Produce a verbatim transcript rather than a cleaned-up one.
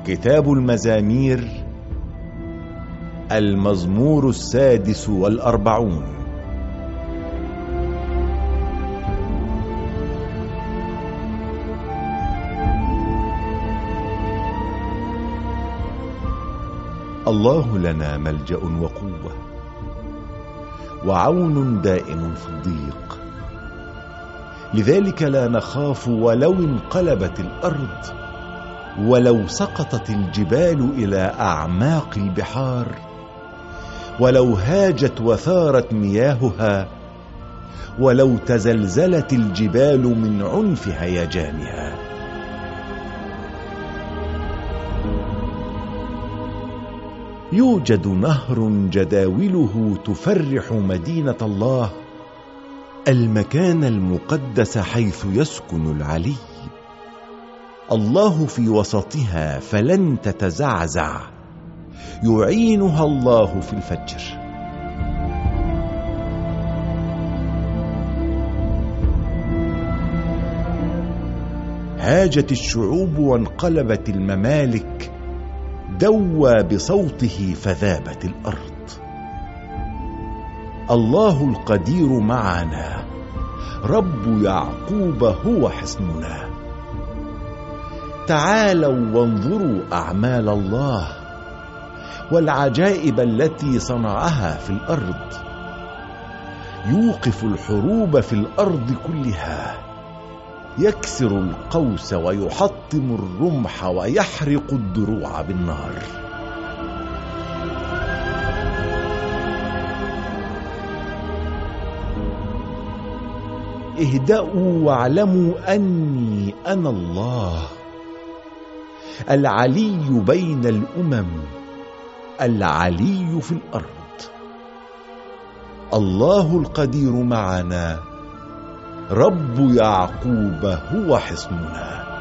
كتاب المزامير، المزمور السادس والأربعون. الله لنا ملجأ وقوة وعون دائم في الضيق، لذلك لا نخاف ولو انقلبت الأرض، ولو سقطت الجبال إلى أعماق البحار، ولو هاجت وثارت مياهها، ولو تزلزلت الجبال من عنف هيجانها. يوجد نهر جداوله تفرح مدينة الله، المكان المقدس حيث يسكن العلي. الله في وسطها فلن تتزعزع، يعينها الله في الفجر. هاجت الشعوب وانقلبت الممالك، دوى بصوته فذابت الأرض. الله القدير معنا، رب يعقوب هو حصننا. تعالوا وانظروا أعمال الله والعجائب التي صنعها في الأرض. يوقف الحروب في الأرض كلها، يكسر القوس ويحطم الرمح ويحرق الدروع بالنار. اهدأوا واعلموا أني أنا الله، العلي بين الأمم، العلي في الأرض. الله القدير معنا، رب يعقوب هو حصننا.